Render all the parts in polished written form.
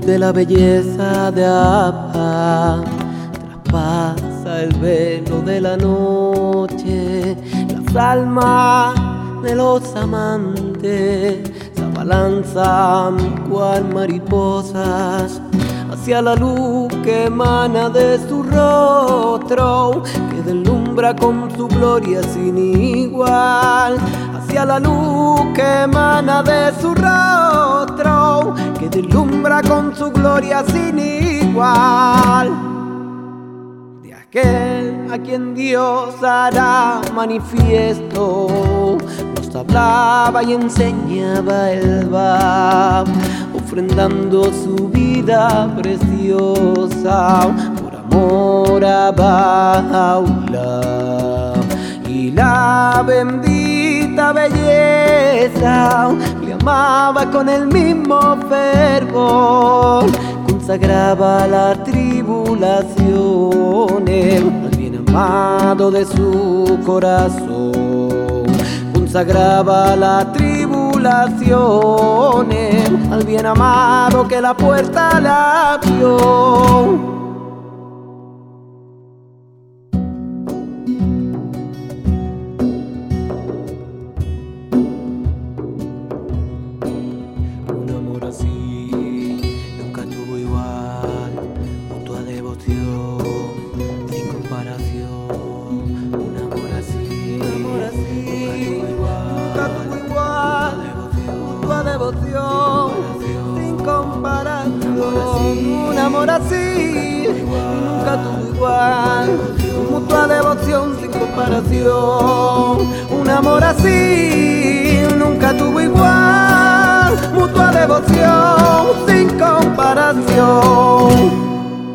de la belleza de Abba traspasa el velo de la noche. Las almas de los amantes se abalanzan cual mariposas hacia la luz que emana de su rostro, que deslumbra con su gloria sin igual. Hacia la luz que emana de su rostro, que deslumbra con su gloria sin igual. De aquel a quien Dios hará manifiesto, nos hablaba y enseñaba el Bab, ofrendando su vida preciosa por amor a Bahá'u'lláh. Y la bendita belleza le amaba con el mismo fervor, consagraba las tribulaciones al bien amado de su corazón, consagraba las tribulaciones al bien amado que la puerta le abrió. Devoción sin comparación, un amor así nunca tuvo igual. Mutua devoción sin comparación, un amor así nunca tuvo igual. Mutua devoción sin comparación.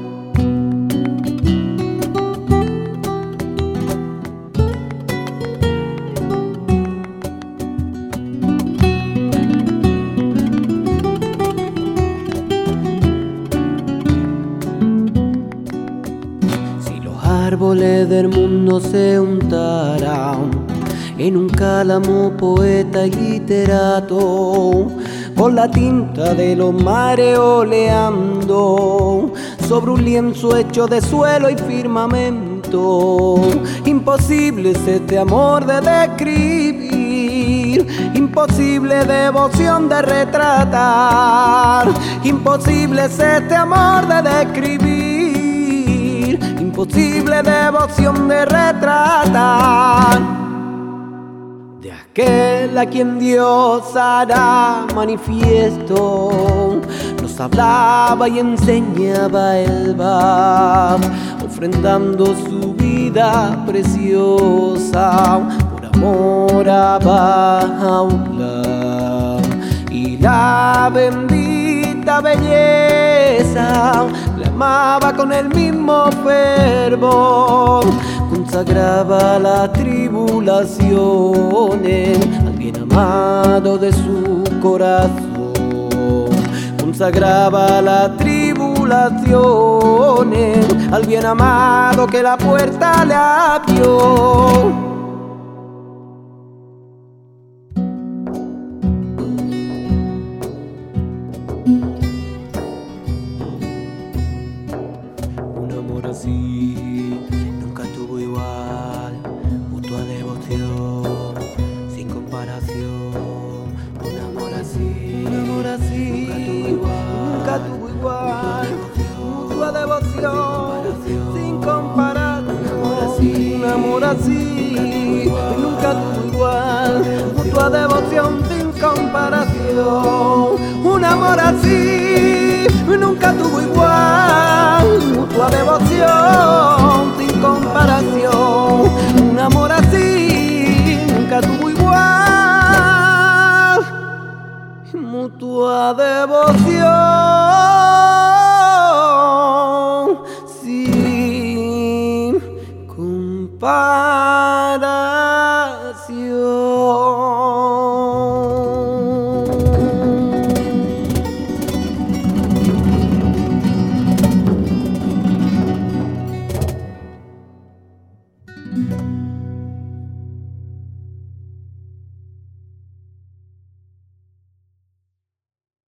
Árboles del mundo se untarán en un cálamo poeta y literato, con la tinta de los mares oleando sobre un lienzo hecho de suelo y firmamento. Imposible es este amor de describir, imposible devoción de retratar, imposible es este amor de describir, imposible devoción de retratar. De aquel a quien Dios hará manifiesto, nos hablaba y enseñaba el Bab, ofrendando su vida preciosa por amor a Bahá'u'lláh. Y la bendita belleza le amaba con el mismo fervor, consagraba las tribulaciones al bien amado de su corazón, consagraba las tribulaciones al bien amado que la puerta le abrió. Así nunca tuvo igual, mutua devoción sin comparación. Un amor así nunca tuvo igual, mutua devoción sin comparación. Un amor así nunca tuvo igual, mutua devoción sin comparación. Un amor así nunca tuvo igual.